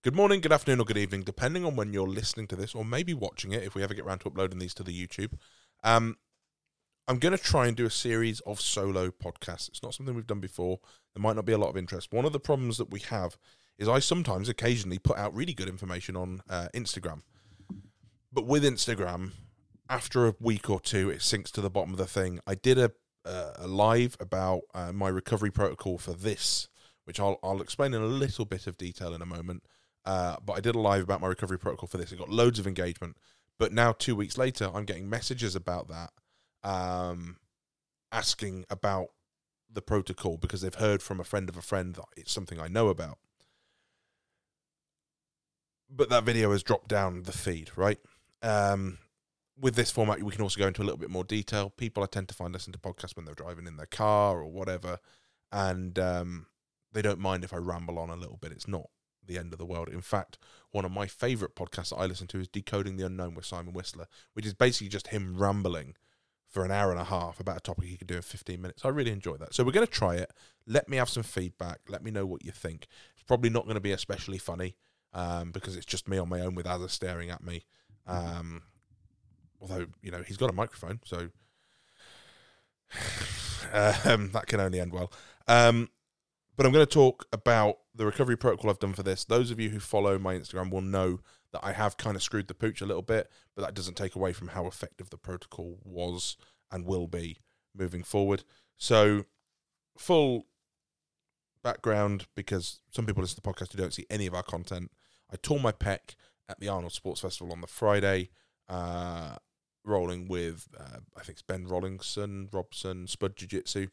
Good morning, good afternoon, or good evening, depending on when you're listening to this, or maybe watching it, if we ever get around to uploading these to the YouTube. I'm going to try and do a series of solo podcasts. It's not something we've done before. There might not be a lot of interest. One of the problems that we have is I sometimes, occasionally, put out really good information on Instagram. But with Instagram, after a week or two, it sinks to the bottom of the thing. I did a live about my recovery protocol for this, which I'll explain in a little bit of detail in a moment. But I did a live about my recovery protocol for this. It got loads of engagement. But now, 2 weeks later, I'm getting messages about that, asking about the protocol because they've heard from a friend of a friend that it's something I know about. But that video has dropped down the feed, right? With this format, we can also go into a little bit more detail. People I tend to find listen to podcasts when they're driving in their car or whatever, and they don't mind if I ramble on a little bit. It's not the end of the world. In fact, one of my favourite podcasts that I listen to is Decoding the Unknown with Simon Whistler, which is basically just him rambling for an hour and a half about a topic he could do in 15 minutes. I really enjoy that. So we're going to try it. Let me have some feedback. Let me know what you think. It's probably not going to be especially funny because it's just me on my own with Azza staring at me. Although, you know, he's got a microphone, so that can only end well. But I'm going to talk about the recovery protocol I've done for this. Those of you who follow my Instagram will know that I have kind of screwed the pooch a little bit, but that doesn't take away from how effective the protocol was and will be moving forward. So, full background, because some people listen to the podcast who don't see any of our content. I tore my pec at the Arnold Sports Festival on the Friday, rolling with, I think it's Ben Robson, Spud Jiu-Jitsu.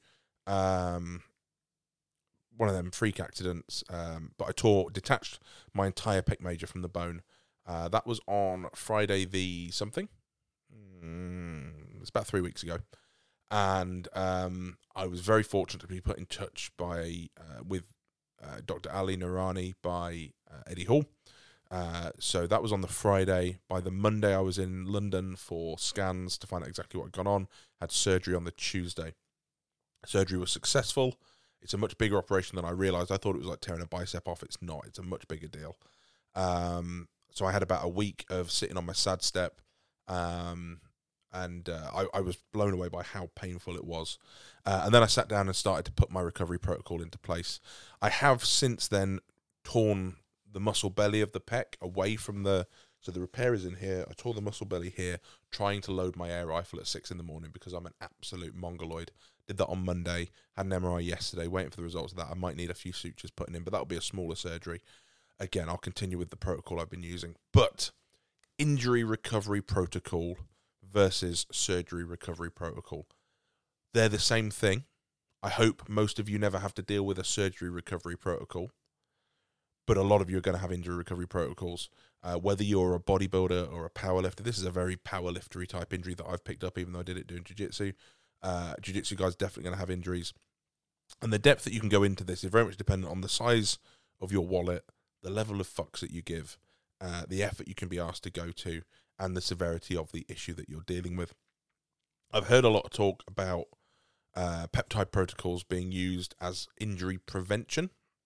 One of them freak accidents, but I detached my entire pec major from the bone. That was on Friday the something. It's about 3 weeks ago. And I was very fortunate to be put in touch with Dr. Ali Noorani by Eddie Hall. So that was on the Friday. By the Monday, I was in London for scans to find out exactly what had gone on. Had surgery on the Tuesday. Surgery was successful. It's a much bigger operation than I realised. I thought it was like tearing a bicep off. It's not. It's a much bigger deal. So I had about a week of sitting on my SAD step, and I was blown away by how painful it was. And then I sat down and started to put my recovery protocol into place. I have since then torn the muscle belly of the pec away from so the repair is in here. I tore the muscle belly here, trying to load my air rifle at 6 a.m. because I'm an absolute mongoloid. Did that on Monday, had an MRI yesterday, waiting for the results of that. I might need a few sutures putting in, but that'll be a smaller surgery. Again, I'll continue with the protocol I've been using. But injury recovery protocol versus surgery recovery protocol, they're the same thing. I hope most of you never have to deal with a surgery recovery protocol, but a lot of you are going to have injury recovery protocols. Whether you're a bodybuilder or a powerlifter, this is a very powerliftery type injury that I've picked up, even though I did it doing jiu-jitsu. Jiu-jitsu guys definitely going to have injuries. And the depth that you can go into this is very much dependent on the size of your wallet, the level of fucks that you give, the effort you can be asked to go to, and the severity of the issue that you're dealing with. I've heard a lot of talk about peptide protocols being used as injury prevention.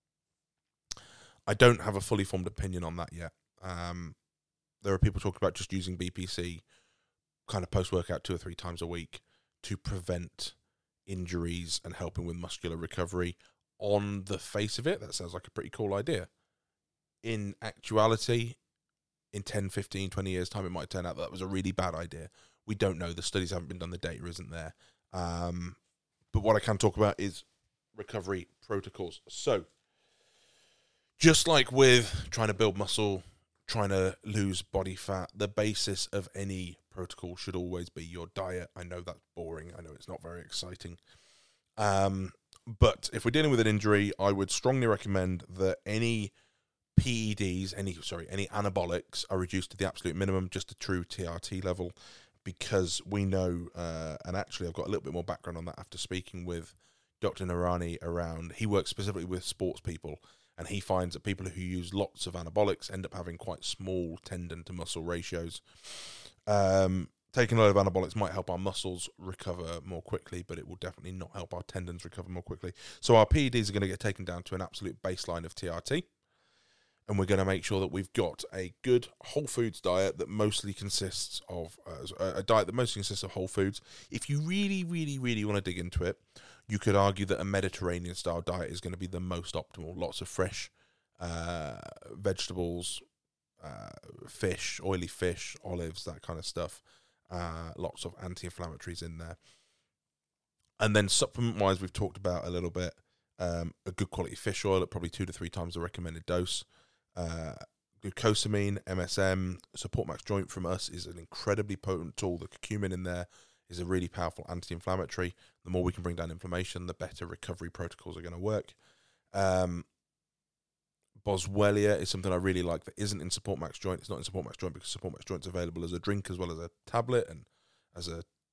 I don't have a fully formed opinion on that yet. There are people talking about just using BPC kind of post-workout 2 or 3 times a week to prevent injuries and helping with muscular recovery. On the face of it, that sounds like a pretty cool idea. In actuality, in 10, 15, 20 years' time, it might turn out that was a really bad idea. We don't know. The studies haven't been done. The data isn't there. But what I can talk about is recovery protocols. So, just like with trying to build muscle, trying to lose body fat, the basis of any protocol should always be your diet. I know that's boring. I know it's not very exciting. But if we're dealing with an injury, I would strongly recommend that any PEDs, any anabolics are reduced to the absolute minimum, just a true TRT level, because we know, and actually I've got a little bit more background on that after speaking with Dr. Noorani around, he works specifically with sports people, and he finds that people who use lots of anabolics end up having quite small tendon to muscle ratios. Taking a lot of anabolics might help our muscles recover more quickly, but it will definitely not help our tendons recover more quickly. So our PEDs are going to get taken down to an absolute baseline of TRT. and we're going to make sure that we've got a good whole foods diet that mostly consists of a diet that mostly consists of whole foods. If you really, really, really want to dig into it, you could argue that a Mediterranean style diet is going to be the most optimal. Lots of fresh vegetables, fish, oily fish, olives, that kind of stuff. Lots of anti-inflammatories in there. And then supplement-wise, we've talked about a little bit. A good quality fish oil at probably 2 to 3 times the recommended dose. Glucosamine, MSM, Support Max Joint from us is an incredibly potent tool. The curcumin in there is a really powerful anti-inflammatory. The more we can bring down inflammation, the better recovery protocols are going to work. Boswellia is something I really like that isn't in Support Max Joint. It's not in Support Max Joint because Support Max Joint's available as a drink as well as a tablet, and as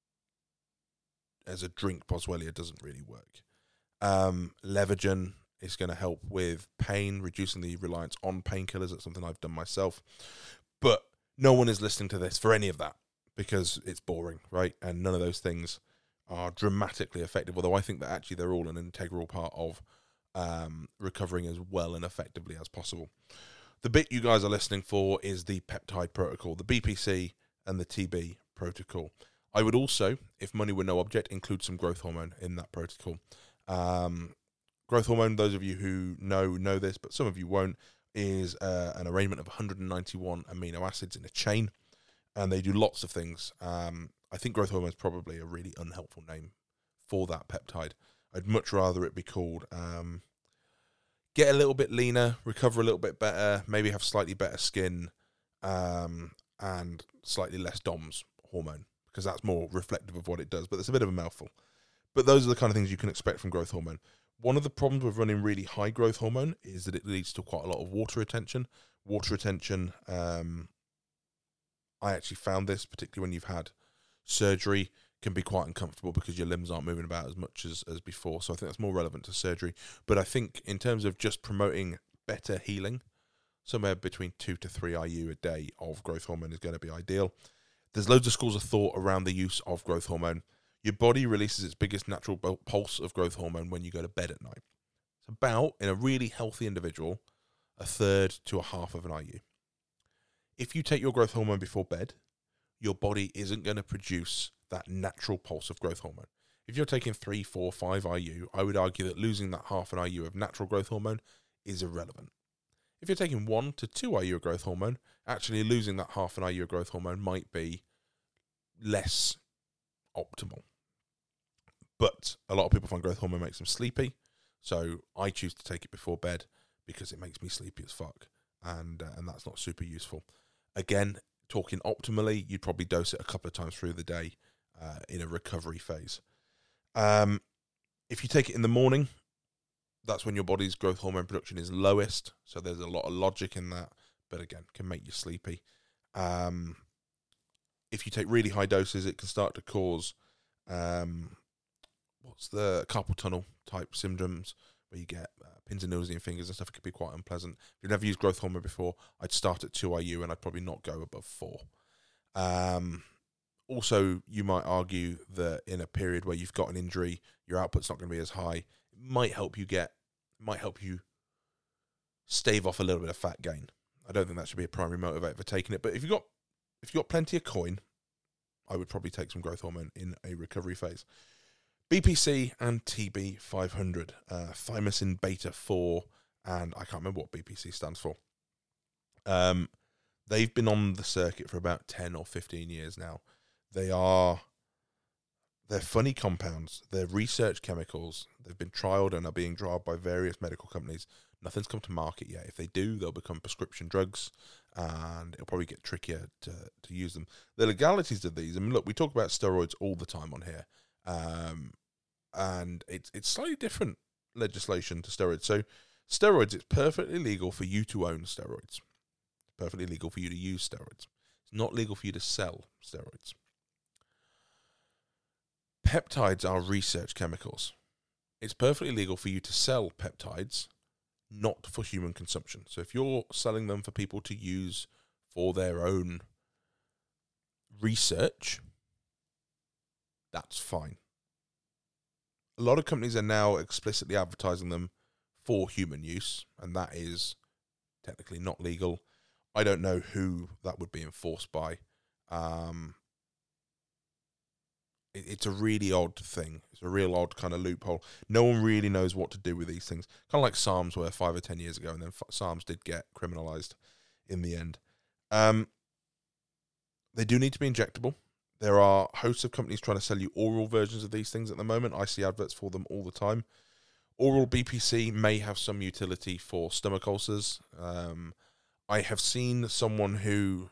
a drink, Boswellia doesn't really work. Levagen is going to help with pain, reducing the reliance on painkillers. That's something I've done myself. But no one is listening to this for any of that because it's boring, right? And none of those things are dramatically effective, although I think that actually they're all an integral part of recovering as well and effectively as possible. The bit you guys are listening for is the peptide protocol, the BPC and the TB protocol. I would also, if money were no object, include some growth hormone in that protocol. Growth hormone, those of you who know this, but some of you won't, is an arrangement of 191 amino acids in a chain, and they do lots of things. I think growth hormone is probably a really unhelpful name for that peptide. I'd much rather it be called get a little bit leaner, recover a little bit better, maybe have slightly better skin, and slightly less DOMS hormone, because that's more reflective of what it does, but it's a bit of a mouthful. But those are the kind of things you can expect from growth hormone. One of the problems with running really high growth hormone is that it leads to quite a lot of water retention. Water retention, I actually found this, particularly when you've had surgery, can be quite uncomfortable because your limbs aren't moving about as much as before. So I think that's more relevant to surgery. But I think in terms of just promoting better healing, somewhere between 2 to 3 IU a day of growth hormone is going to be ideal. There's loads of schools of thought around the use of growth hormone. Your body releases its biggest natural pulse of growth hormone when you go to bed at night. It's about, in a really healthy individual, 1/3 to 1/2 of an IU. If you take your growth hormone before bed, your body isn't going to produce that natural pulse of growth hormone. If you're taking 3, 4, 5 IU, I would argue that losing that 1/2 an IU of natural growth hormone is irrelevant. If you're taking 1 to 2 IU of growth hormone, actually losing that 1/2 an IU of growth hormone might be less optimal. But a lot of people find growth hormone makes them sleepy, so I choose to take it before bed because it makes me sleepy as fuck, and that's not super useful. Again, talking optimally, you'd probably dose it a couple of times through the day in a recovery phase. If you take it in the morning, that's when your body's growth hormone production is lowest, so there's a lot of logic in that, but again, can make you sleepy. If you take really high doses, it can start to cause what's the carpal tunnel type syndromes, where you get pins and needles in your fingers and stuff. It could be quite unpleasant. If you've never used growth hormone before, I'd start at 2 IU and I'd probably not go above 4. Also, you might argue that in a period where you've got an injury, your output's not going to be as high. It might help you stave off a little bit of fat gain. I don't think that should be a primary motivator for taking it. But if you've got plenty of coin, I would probably take some growth hormone in a recovery phase. BPC and TB 500, thymosin beta 4, and I can't remember what BPC stands for. They've been on the circuit for about 10 or 15 years now. They're funny compounds. They're research chemicals. They've been trialed and are being trialed by various medical companies. Nothing's come to market yet. If they do, they'll become prescription drugs, and it'll probably get trickier to use them. The legalities of these, I mean, look, we talk about steroids all the time on here. And it's slightly different legislation to steroids. So steroids, it's perfectly legal for you to own steroids. It's perfectly legal for you to use steroids. It's not legal for you to sell steroids. Peptides are research chemicals. It's perfectly legal for you to sell peptides, not for human consumption. So if you're selling them for people to use for their own research, that's fine. A lot of companies are now explicitly advertising them for human use, and that is technically not legal. I don't know who that would be enforced by. It's a really odd thing. It's a real odd kind of loophole. No one really knows what to do with these things. Kind of like SARMs were 5 or 10 years ago, and then SARMs did get criminalised in the end. They do need to be injectable. There are hosts of companies trying to sell you oral versions of these things at the moment. I see adverts for them all the time. Oral BPC may have some utility for stomach ulcers. I have seen someone who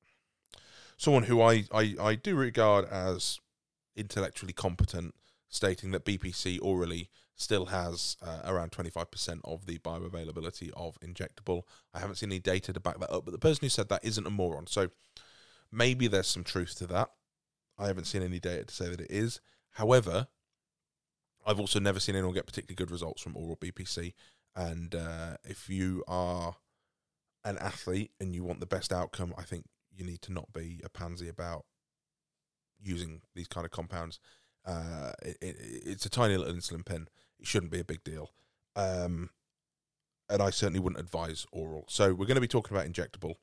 I do regard as intellectually competent stating that BPC orally still has around 25% of the bioavailability of injectable. I haven't seen any data to back that up, but the person who said that isn't a moron. So maybe there's some truth to that. I haven't seen any data to say that it is. However, I've also never seen anyone get particularly good results from oral BPC. And if you are an athlete and you want the best outcome, I think you need to not be a pansy about using these kind of compounds. It's a tiny little insulin pen. It shouldn't be a big deal. And I certainly wouldn't advise oral. So we're going to be talking about injectable.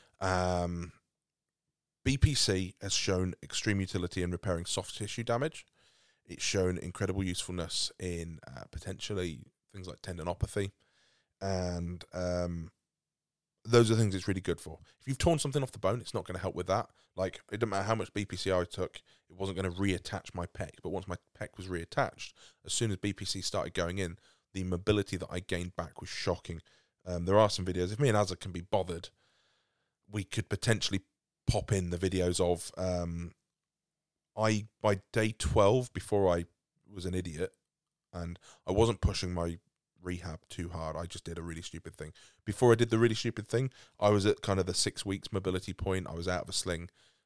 BPC has shown extreme utility in repairing soft tissue damage. It's shown incredible usefulness in potentially things like tendinopathy. And those are things it's really good for. If you've torn something off the bone, it's not going to help with that. Like, it didn't matter how much BPC I took, it wasn't going to reattach my pec. But once my pec was reattached, as soon as BPC started going in, the mobility that I gained back was shocking. There are some videos. If me and Azza can be bothered, we could potentially pop in the videos of by day 12, before I was an idiot and I wasn't pushing my rehab too hard, I just did a really stupid thing. Before I did the really stupid thing, I was at kind of the 6 weeks mobility point. I was out of a sling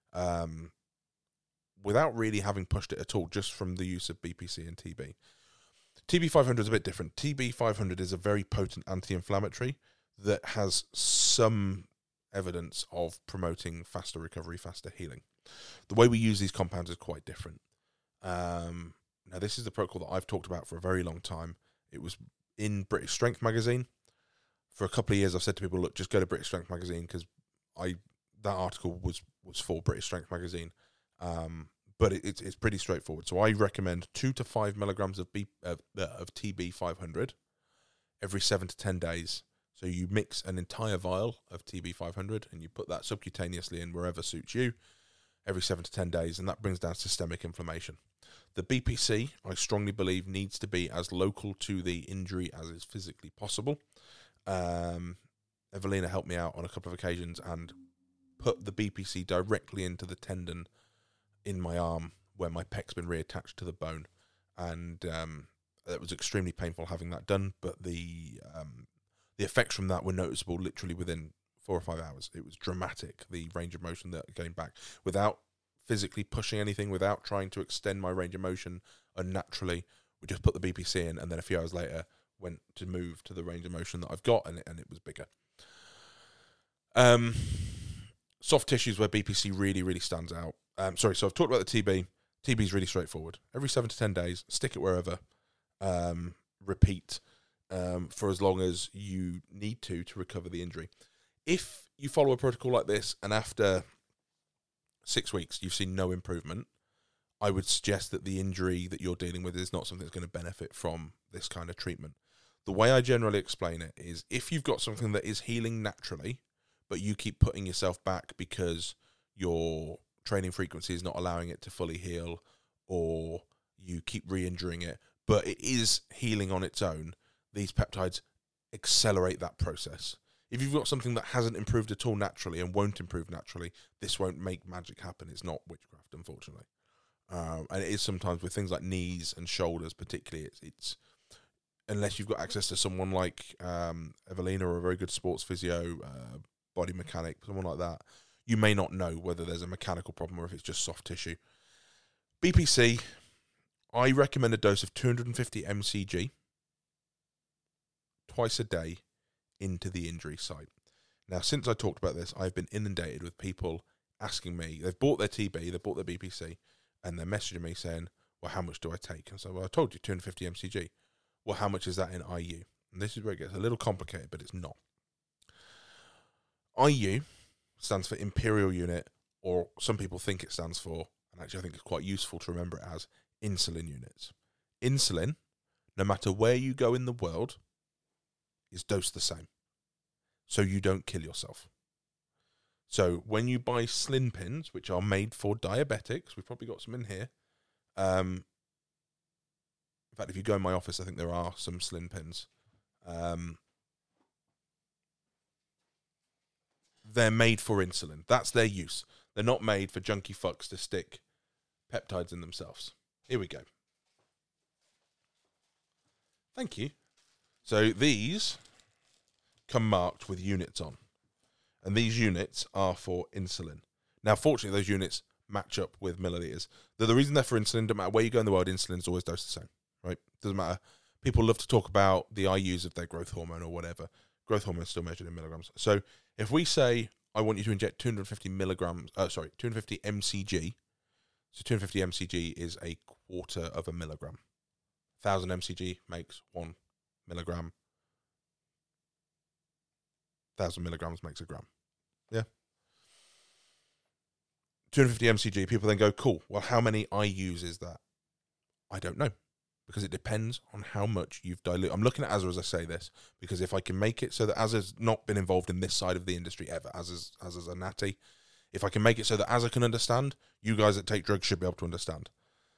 without really having pushed it at all, just from the use of BPC and TB. TB500 is a bit different. TB500 is a very potent anti-inflammatory that has some evidence of promoting faster recovery, faster healing. The way we use these compounds is quite different. Now, this is the protocol that I've talked about for a very long time. It was in British Strength magazine. For a couple of years, I've said to people, look, just go to British Strength magazine, because that article was for British Strength magazine. But it's pretty straightforward. So I recommend 2 to 5 milligrams of TB500 every 7 to 10 days. So you mix an entire vial of TB500 and you put that subcutaneously in wherever suits you every 7 to 10 days, and that brings down systemic inflammation. The BPC, I strongly believe, needs to be as local to the injury as is physically possible. Evelina helped me out on a couple of occasions and put the BPC directly into the tendon in my arm where my pec's been reattached to the bone. And it was extremely painful having that done, but the effects from that were noticeable literally within 4 or 5 hours. It was dramatic, the range of motion that came back, without physically pushing anything, without trying to extend my range of motion unnaturally. We just put the BPC in, and then a few hours later went to move to the range of motion that I've got, and it was bigger. Soft tissues where BPC really, really stands out. So I've talked about the TB. TB is really straightforward. Every 7 to 10 days, stick it wherever. Repeat for as long as you need to recover the injury. If you follow a protocol like this and after 6 weeks you've seen no improvement, I would suggest that the injury that you're dealing with is not something that's going to benefit from this kind of treatment. The way I generally explain it is, if you've got something that is healing naturally, but you keep putting yourself back because your training frequency is not allowing it to fully heal, or you keep re-injuring it, but it is healing on its own, these peptides accelerate that process. If you've got something that hasn't improved at all naturally and won't improve naturally, this won't make magic happen. It's not witchcraft, unfortunately. And it is sometimes with things like knees and shoulders, particularly. It's unless you've got access to someone like Evelina, or a very good sports physio, body mechanic, someone like that, you may not know whether there's a mechanical problem or if it's just soft tissue. BPC, I recommend a dose of 250 mcg twice a day into the injury site. Now, since I talked about this, I've been inundated with people asking me, they've bought their TB, they've bought their BPC, and they're messaging me saying, well, how much do I take? And so, well, I told you 250 mcg. Well, how much is that in IU? And this is where it gets a little complicated, but it's not. IU stands for Imperial Unit, or some people think it stands for, and actually I think it's quite useful to remember it as, insulin units. Insulin, no matter where you go in the world, is dosed the same, so you don't kill yourself. So when you buy Slin pins, which are made for diabetics, we've probably got some in here. In fact, if you go in my office, I think there are some Slin pins. They're made for insulin. That's their use. They're not made for junkie fucks to stick peptides in themselves. Here we go. Thank you. So these come marked with units on. And these units are for insulin. Now, fortunately, those units match up with milliliters. The reason they're for insulin, doesn't matter where you go in the world, insulin is always dosed the same, right? Doesn't matter. People love to talk about the IUs of their growth hormone or whatever. Growth hormone is still measured in milligrams. So if we say, I want you to inject 250 mcg. So 250 mcg is a quarter of a milligram. 1,000 mcg makes 1 milligram. 1,000 milligrams makes a gram. Yeah. 250 mcg, people then go, cool, well, how many IUs is that? I don't know, because it depends on how much you've diluted. I'm looking at Azza as I say this, because if I can make it so that Azza's not been involved in this side of the industry ever, Azza's a natty, if I can make it so that Azza can understand, you guys that take drugs should be able to understand.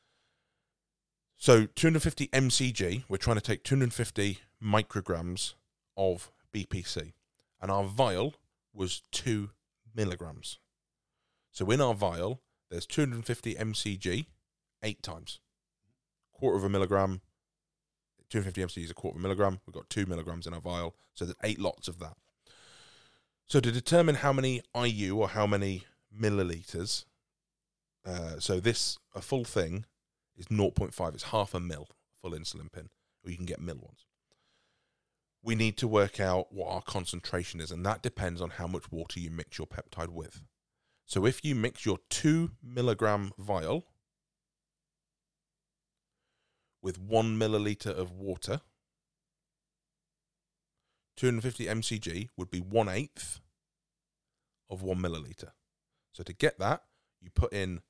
So 250 mcg, we're trying to take 250 micrograms of BPC, and our vial was 2 milligrams. So in our vial, there's 250 mcg 8 times. Quarter of a milligram, 250 mcg is a quarter of a milligram. We've got 2 milligrams in our vial, so there's 8 lots of that. So to determine how many IU or how many milliliters, so a full thing is 0.5. It's half a mil, full insulin pin, or you can get mil ones. We need to work out what our concentration is, and that depends on how much water you mix your peptide with. So if you mix your 2 milligram vial with 1 milliliter of water, 250 mcg would be 1/8 of 1 milliliter. So to get that, you put in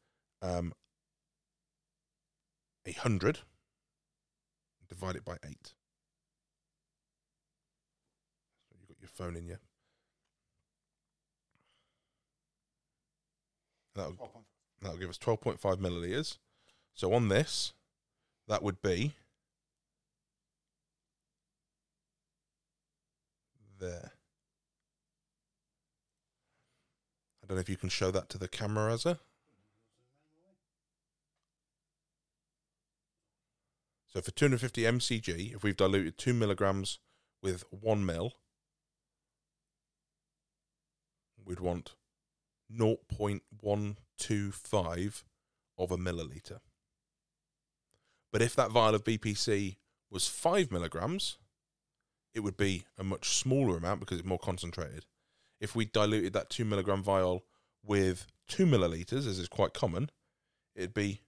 100, divide it by 8. So you've got your phone in you. That'll give us 12.5 milliliters. So on this, that would be there. I don't know if you can show that to the camera, Azza. So for 250 mcg, if we've diluted 2 milligrams with 1 mil, we'd want 0.125 of a milliliter. But if that vial of BPC was 5 milligrams, it would be a much smaller amount because it's more concentrated. If we diluted that 2 milligram vial with 2 milliliters, as is quite common, it'd be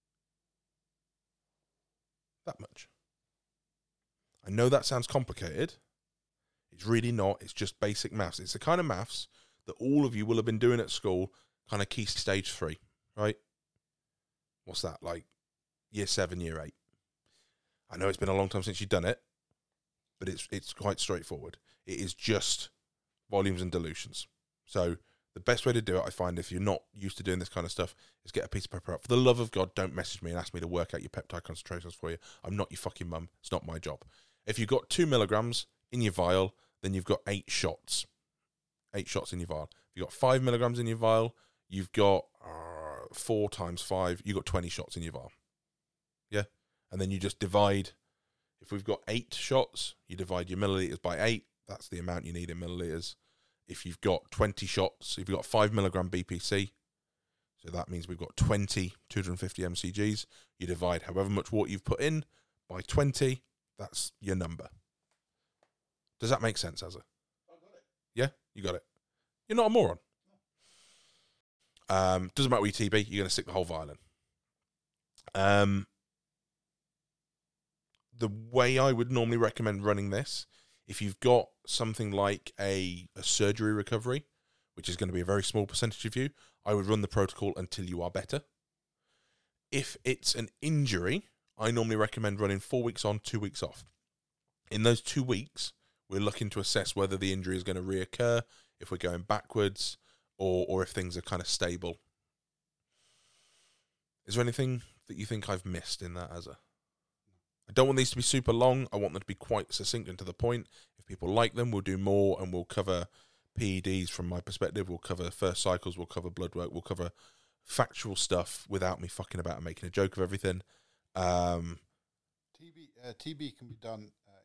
that much. I know that sounds complicated. It's really not. It's just basic maths. It's the kind of maths that all of you will have been doing at school, kind of key stage 3, right? What's that, like year 7, year 8? I know it's been a long time since you've done it, but it's quite straightforward. It is just volumes and dilutions. So the best way to do it, I find, if you're not used to doing this kind of stuff, is get a piece of paper out. For the love of God, don't message me and ask me to work out your peptide concentrations for you. I'm not your fucking mum. It's not my job. If you've got 2 milligrams in your vial, then you've got 8 shots. 8 shots in your vial. If you've got 5 milligrams in your vial, you've got 4 times 5, you've got 20 shots in your vial. Yeah? And then you just divide. If we've got 8 shots, you divide your milliliters by 8. That's the amount you need in milliliters. If you've got 20 shots, if you've got 5 milligram BPC, so that means we've got 20 250 mcgs. You divide however much water you've put in by 20. That's your number. Does that make sense, Azza? I got it. Yeah? You got it. You're not a moron. Doesn't matter what you TB, you're going to stick the whole vial in. The way I would normally recommend running this, if you've got something like a surgery recovery, which is going to be a very small percentage of you, I would run the protocol until you are better. If it's an injury, I normally recommend running 4 weeks on, 2 weeks off. In those 2 weeks, we're looking to assess whether the injury is going to reoccur, if we're going backwards, or if things are kind of stable. Is there anything that you think I've missed in that, Azza? I don't want these to be super long. I want them to be quite succinct and to the point. If people like them, we'll do more, and we'll cover PEDs from my perspective. We'll cover first cycles. We'll cover blood work. We'll cover factual stuff without me fucking about and making a joke of everything. TB can be done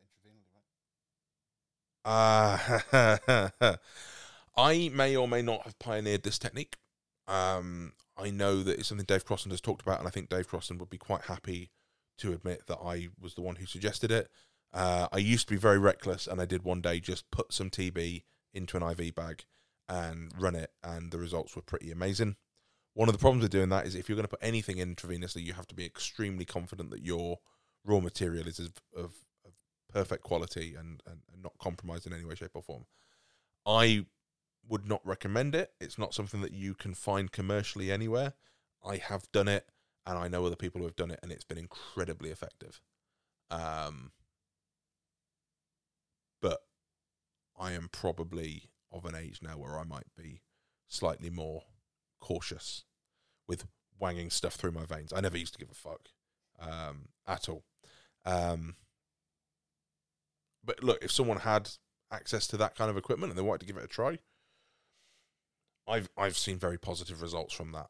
intravenously, right? I may or may not have pioneered this technique. I know that it's something Dave Crossan has talked about, and I think Dave Crossan would be quite happy to admit that I was the one who suggested it. I used to be very reckless, and I did one day just put some TB into an IV bag and run it, and the results were pretty amazing. One of the problems with doing that is if you're going to put anything intravenously, you have to be extremely confident that your raw material is of perfect quality and not compromised in any way, shape, or form. I would not recommend it. It's not something that you can find commercially anywhere. I have done it, and I know other people who have done it, and it's been incredibly effective. But I am probably of an age now where I might be slightly more cautious with wanging stuff through my veins. I never used to give a fuck at all. But look, if someone had access to that kind of equipment and they wanted to give it a try, I've seen very positive results from that.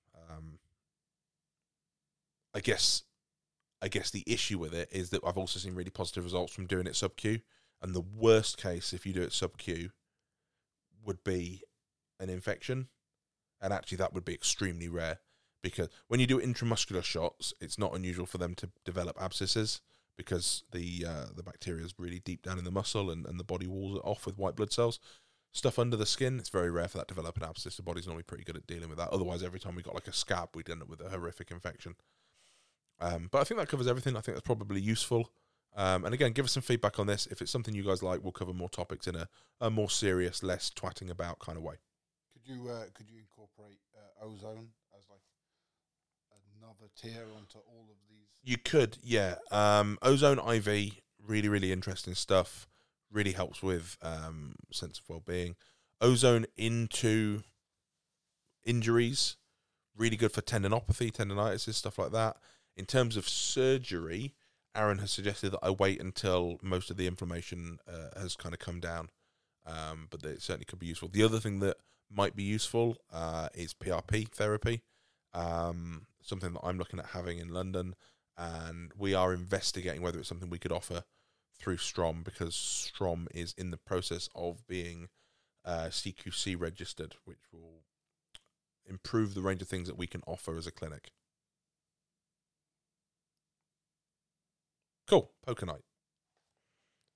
I guess the issue with it is that I've also seen really positive results from doing it sub-Q, and the worst case if you do it sub-Q would be an infection, and actually that would be extremely rare, because when you do intramuscular shots, it's not unusual for them to develop abscesses because the bacteria is really deep down in the muscle, and the body walls it off with white blood cells. Stuff under the skin, it's very rare for that to develop an abscess. The body's normally pretty good at dealing with that. Otherwise, every time we got like a scab, we'd end up with a horrific infection. But I think that covers everything. I think that's probably useful. And again, give us some feedback on this. If it's something you guys like, we'll cover more topics in a more serious, less twatting about kind of way. Could you incorporate ozone as like another tier onto all of these? You could, yeah. Ozone IV, really, really interesting stuff. Really helps with sense of well-being. Ozone into injuries, really good for tendinopathy, tendinitis, stuff like that. In terms of surgery, Aaron has suggested that I wait until most of the inflammation has kind of come down, but it certainly could be useful. The other thing that might be useful is PRP therapy, something that I'm looking at having in London, and we are investigating whether it's something we could offer through Strom, because Strom is in the process of being CQC registered, which will improve the range of things that we can offer as a clinic. Cool. Poker night.